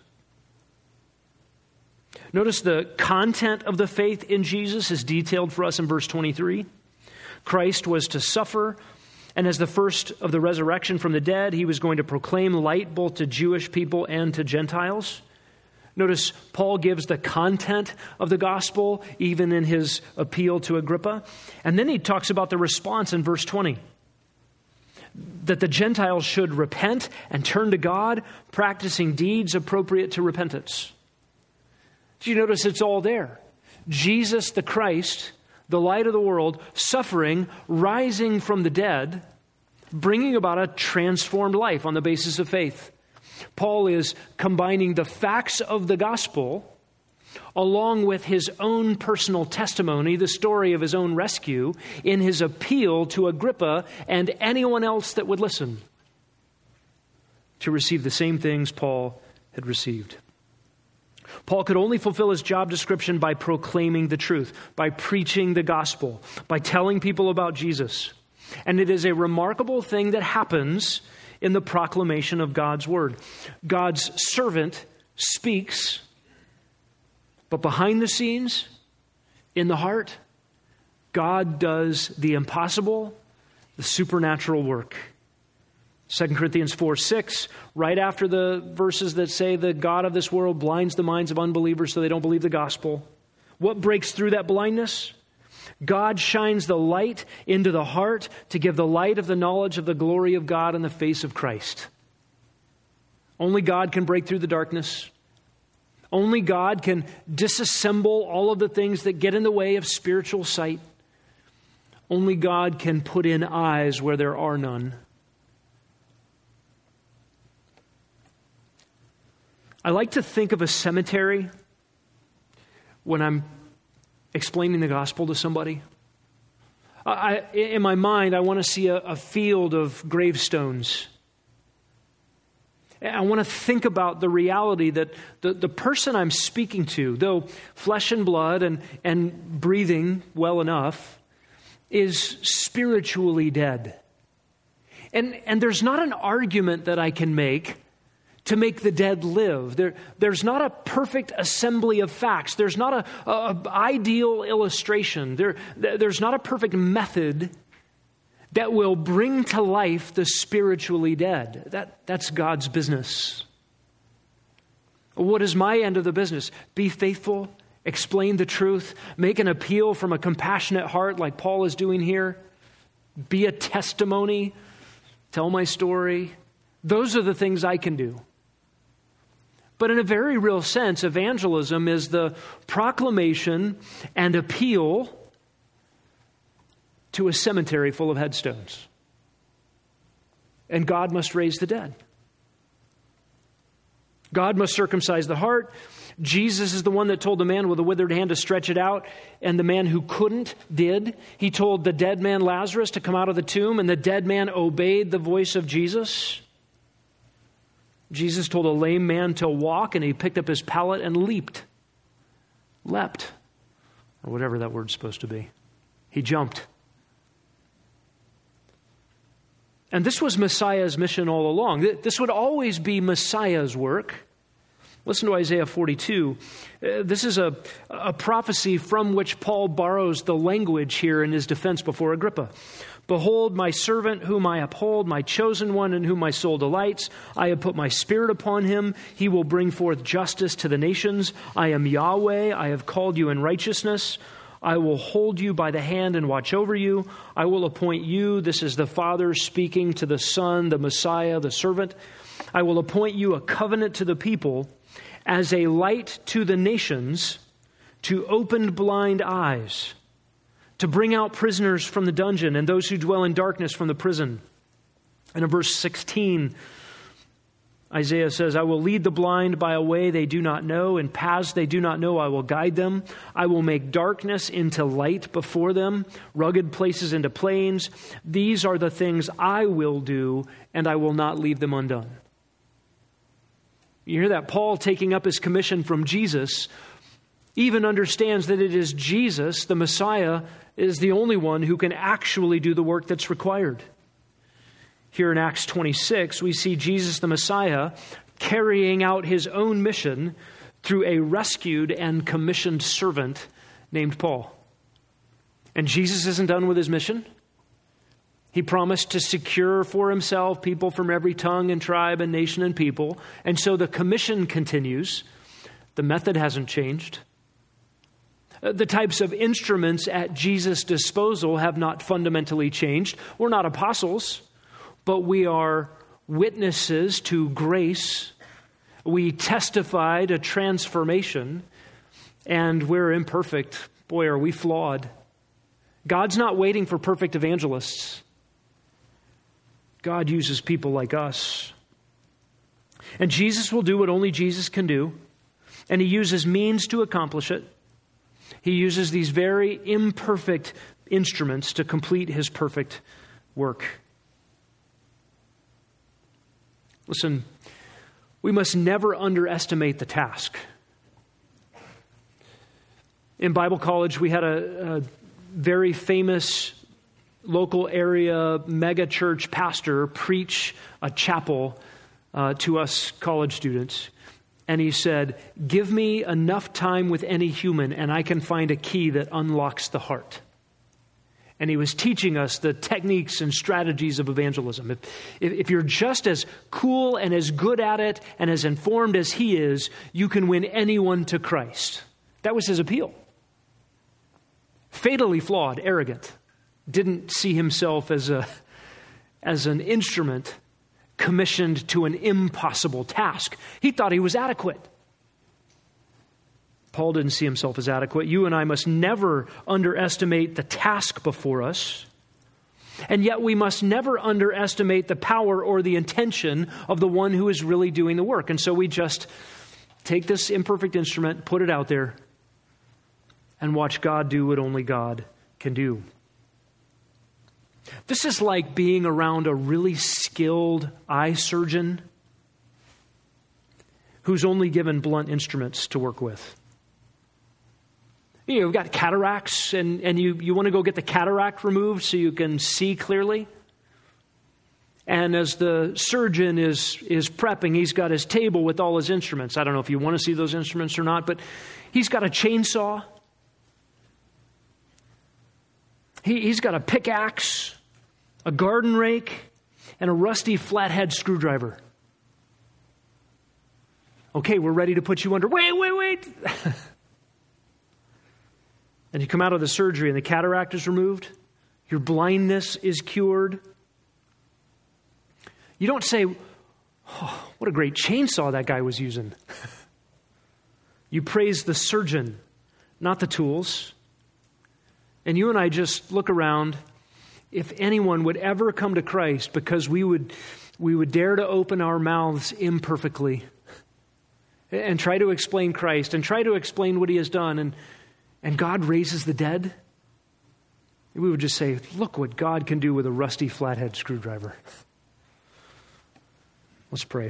Notice the content of the faith in Jesus is detailed for us in verse 23. Christ was to suffer, and as the first of the resurrection from the dead, he was going to proclaim light both to Jewish people and to Gentiles. Notice Paul gives the content of the gospel even in his appeal to Agrippa. And then he talks about the response in verse 20. That the Gentiles should repent and turn to God, practicing deeds appropriate to repentance. Do you notice it's all there? Jesus the Christ, the light of the world, suffering, rising from the dead, bringing about a transformed life on the basis of faith. Paul is combining the facts of the gospel along with his own personal testimony, the story of his own rescue, in his appeal to Agrippa and anyone else that would listen to receive the same things Paul had received. Paul could only fulfill his job description by proclaiming the truth, by preaching the gospel, by telling people about Jesus. And it is a remarkable thing that happens in the proclamation of God's word. God's servant speaks, but behind the scenes, in the heart, God does the impossible, the supernatural work. 2 Corinthians 4:6, right after the verses that say the God of this world blinds the minds of unbelievers so they don't believe the gospel. What breaks through that blindness? God shines the light into the heart to give the light of the knowledge of the glory of God in the face of Christ. Only God can break through the darkness. Only God can disassemble all of the things that get in the way of spiritual sight. Only God can put in eyes where there are none. I like to think of a cemetery when I'm explaining the gospel to somebody. In my mind, I want to see a field of gravestones. I want to think about the reality that the person I'm speaking to, though flesh and blood and breathing well enough, is spiritually dead. And there's not an argument that I can make to make the dead live. There's not a perfect assembly of facts. There's not an ideal illustration. There's not a perfect method that will bring to life the spiritually dead. That's God's business. What is my end of the business? Be faithful, explain the truth, make an appeal from a compassionate heart like Paul is doing here, be a testimony, tell my story. Those are the things I can do. But in a very real sense, evangelism is the proclamation and appeal to a cemetery full of headstones. And God must raise the dead. God must circumcise the heart. Jesus is the one that told the man with a withered hand to stretch it out, and the man who couldn't did. He told the dead man Lazarus to come out of the tomb, and the dead man obeyed the voice of Jesus. Jesus told a lame man to walk, and he picked up his pallet and leapt, or whatever that word's supposed to be. He jumped. And this was Messiah's mission all along. This would always be Messiah's work. Listen to Isaiah 42. This is a prophecy from which Paul borrows the language here in his defense before Agrippa. Behold, my servant whom I uphold, my chosen one in whom my soul delights. I have put my spirit upon him. He will bring forth justice to the nations. I am Yahweh. I have called you in righteousness. I will hold you by the hand and watch over you. I will appoint you. This is the Father speaking to the Son, the Messiah, the servant. I will appoint you a covenant to the people, as a light to the nations, to open blind eyes, to bring out prisoners from the dungeon and those who dwell in darkness from the prison. And in verse 16, Isaiah says, I will lead the blind by a way they do not know, and paths they do not know I will guide them. I will make darkness into light before them, rugged places into plains. These are the things I will do, and I will not leave them undone. You hear that? Paul, taking up his commission from Jesus, even understands that it is Jesus, the Messiah, is the only one who can actually do the work that's required. Here in Acts 26, we see Jesus, the Messiah, carrying out his own mission through a rescued and commissioned servant named Paul. And Jesus isn't done with his mission. He promised to secure for himself people from every tongue and tribe and nation and people. And so the commission continues. The method hasn't changed. The types of instruments at Jesus' disposal have not fundamentally changed. We're not apostles, but we are witnesses to grace. We testify to transformation, and we're imperfect. Boy, are we flawed. God's not waiting for perfect evangelists. God uses people like us. And Jesus will do what only Jesus can do, and he uses means to accomplish it. He uses these very imperfect instruments to complete his perfect work. Listen, we must never underestimate the task. In Bible college, we had a very famous local area mega church pastor preach a chapel to us college students. And he said, give me enough time with any human and I can find a key that unlocks the heart. And he was teaching us the techniques and strategies of evangelism. If you're just as cool and as good at it and as informed as he is, you can win anyone to Christ. That was his appeal. Fatally flawed, arrogant. Didn't see himself as an instrument commissioned to an impossible task. He thought he was adequate. Paul didn't see himself as adequate. You and I must never underestimate the task before us. And yet we must never underestimate the power or the intention of the one who is really doing the work. And so we just take this imperfect instrument, put it out there, and watch God do what only God can do. This is like being around a really skilled eye surgeon who's only given blunt instruments to work with. You know, you've got cataracts, and you want to go get the cataract removed so you can see clearly. And as the surgeon is prepping, he's got his table with all his instruments. I don't know if you want to see those instruments or not, but he's got a chainsaw. He's got a pickaxe, a garden rake, and a rusty flathead screwdriver. Okay, we're ready to put you under. Wait. And you come out of the surgery and the cataract is removed. Your blindness is cured. You don't say, oh, what a great chainsaw that guy was using. You praise the surgeon, not the tools. And you and I just look around. If anyone would ever come to Christ because we would dare to open our mouths imperfectly and try to explain Christ and try to explain what he has done, and God raises the dead, we would just say, look what God can do with a rusty flathead screwdriver. Let's pray.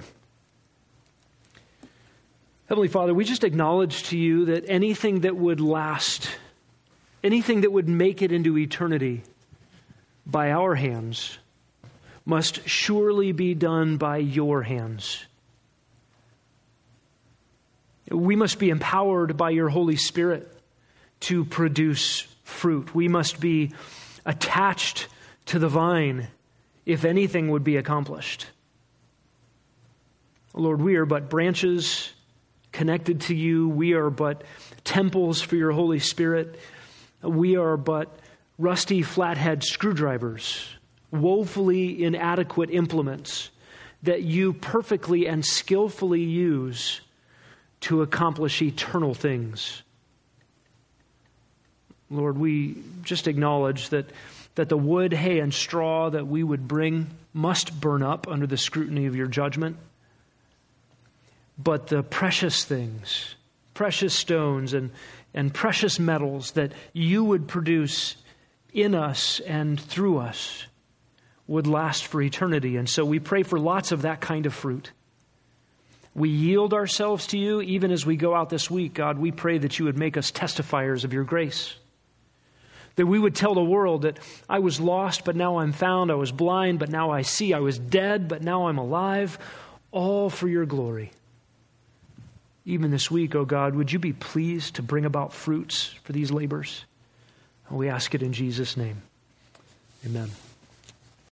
Heavenly Father, we just acknowledge to you that anything that would last, anything that would make it into eternity by our hands must surely be done by your hands. We must be empowered by your Holy Spirit to produce fruit. We must be attached to the vine if anything would be accomplished. Lord, we are but branches connected to you. We are but temples for your Holy Spirit. We are but rusty flathead screwdrivers, woefully inadequate implements that you perfectly and skillfully use to accomplish eternal things. Lord, we just acknowledge that the wood, hay, and straw that we would bring must burn up under the scrutiny of your judgment. But the precious things, precious stones and precious metals that you would produce in us and through us would last for eternity. And so we pray for lots of that kind of fruit. We yield ourselves to you even as we go out this week. God, we pray that you would make us testifiers of your grace. That we would tell the world that I was lost, but now I'm found. I was blind, but now I see. I was dead, but now I'm alive. All for your glory. Even this week, oh God, would you be pleased to bring about fruits for these labors? We ask it in Jesus' name. Amen.